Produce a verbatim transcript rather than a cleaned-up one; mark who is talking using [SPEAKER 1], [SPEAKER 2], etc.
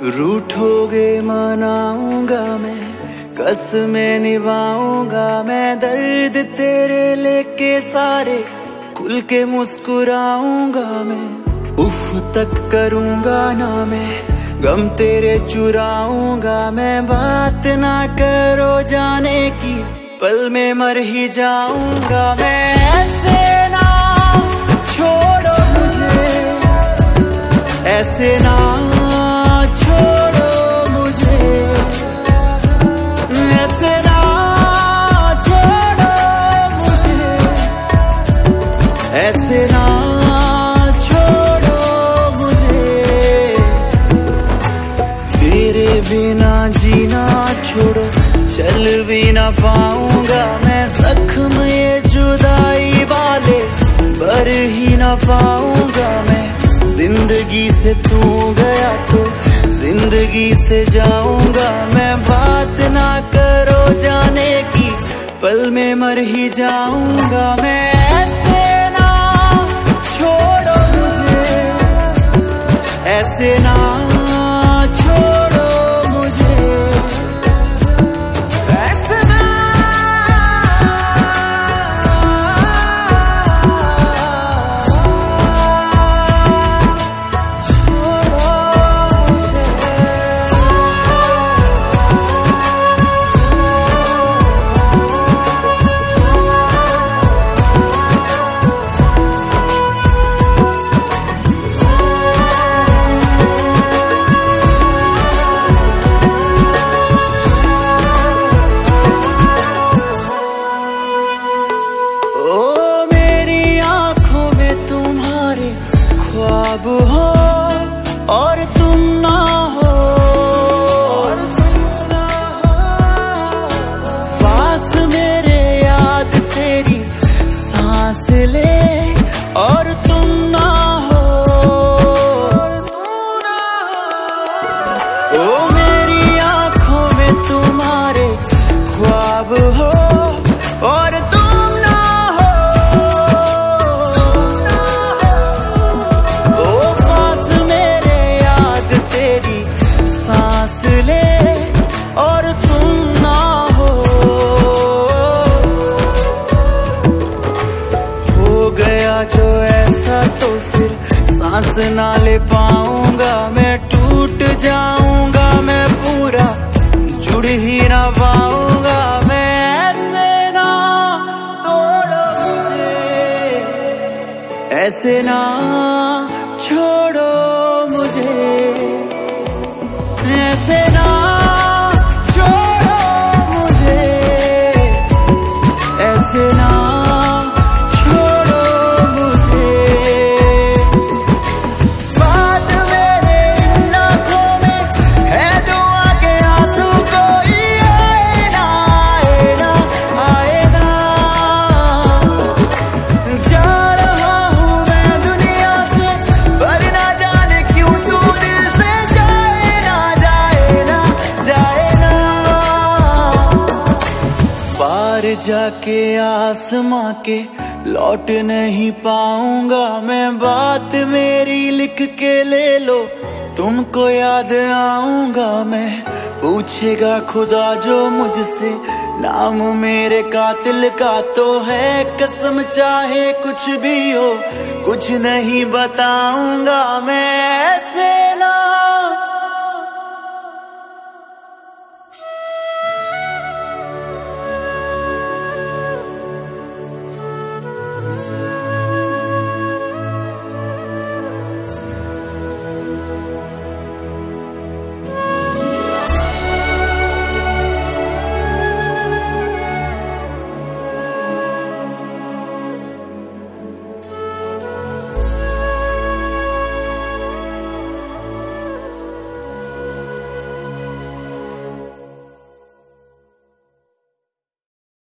[SPEAKER 1] रूठोगे मनाऊंगा मैं, कसमें निभाऊंगा मैं, दर्द तेरे लेके सारे खुल के मुस्कुराऊंगा मैं। उफ तक करूंगा ना मैं, गम तेरे चुराऊंगा मैं, बात ना करो जाने की, पल में मर ही जाऊंगा मैं। ऐसे ना छोड़ो मुझे, ऐसे ना छोड़ो मुझे, ऐसे ना छोड़ो मुझे, ऐसे ना छोड़ो मुझे। तेरे बिना जीना छोड़ो, चल भी ना पाऊंगा मैं, जख्म ये जुदाई वाले भर ही ना पाऊंगा मैं। जिंदगी से तू गया तो जिंदगी से जाऊंगा मैं, बात ना करो जाने की, पल में मर ही जाऊंगा मैं। ऐसे ना छोड़ो मुझे, ऐसे ना छोड़ो मुझे, ऐसे ना ख्वाब हो और तुम ना हो, पास मेरे याद तेरी सांस ले और तुम ना हो। ओ मेरी आंखों में तुम्हारे ख्वाब हो और तुम ना हो, सांस ले और तुम ना हो। हो गया जो ऐसा तो फिर सांस ना ले पाऊंगा मैं, टूट जाऊंगा मैं पूरा, जुड़ ही ना पाऊंगा मैं। ऐसे ना तोड़ो मुझे, ऐसे ना छोड़ो मुझे, ऐसे ना छोड़ो मुझे, ऐसे ना छोड़ो मुझे। बात मेरे इन आँखों में है दुआ के आंसू, कोई आए ना आए ना आए ना। जा रहा हूँ मैं दुनिया से, पर ना जाने क्यों तू दिल से जाए ना जाए ना जाए ना। पार जाके आसमां के लौट नहीं पाऊंगा मैं, बात मेरी लिख के ले लो, तुमको याद आऊंगा मैं। पूछेगा खुदा जो मुझसे, नाम मेरे कातिल का तो है कसम, चाहे कुछ भी हो कुछ नहीं बताऊंगा मैं। ऐसे